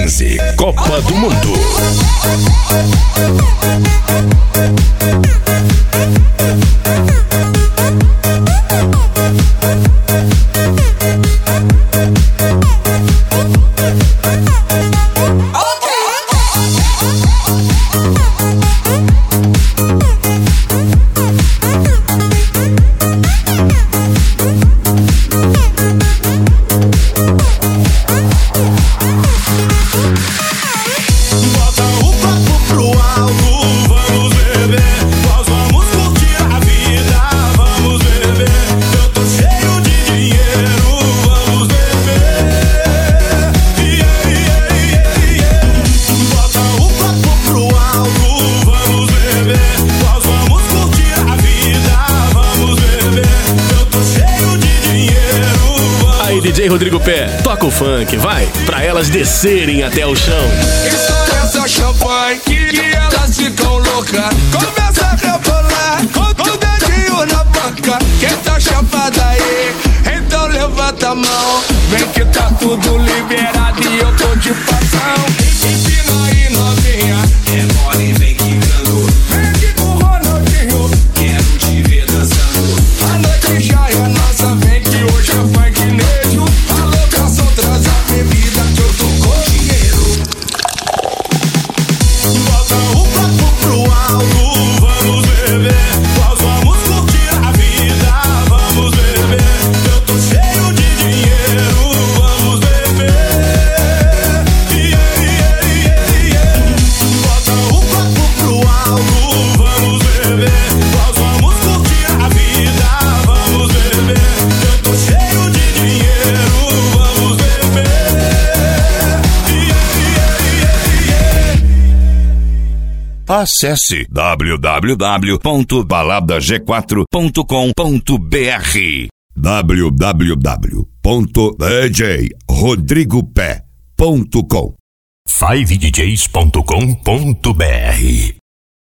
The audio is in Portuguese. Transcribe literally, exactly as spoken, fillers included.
quinze, Copa do Mundo. D J Rodrigo Pé, toca o funk, vai, pra elas descerem até o chão. Estoura essa champanhe que elas ficam loucas. Começa a rebolar com o dedinho na banca. Quem tá chapada aí, então levanta a mão. Vem que tá tudo liberado e eu tô de passão. Empina aí novinha, é mole, vem quicando. Vem aqui com o Ronaldinho, quero te ver dançando. A noite já é nossa, vem que hoje é funk nejo. A locação traz a bebida que eu tô com dinheiro. Bota o copo pro alto, vamos beber. Nós vamos curtir a vida, vamos beber. Eu tô cheio de dinheiro, vamos beber. Yeah, yeah, yeah, yeah. Bota o copo pro alto, vamos beber. Nós vamos curtir a vida, vamos beber. Eu tô cheio de dinheiro, vamos beber. Yeah, yeah, yeah, yeah. Acesse w w w ponto balada g quatro ponto com ponto b r w w w ponto d j rodrigo pé ponto com five d js ponto com ponto b r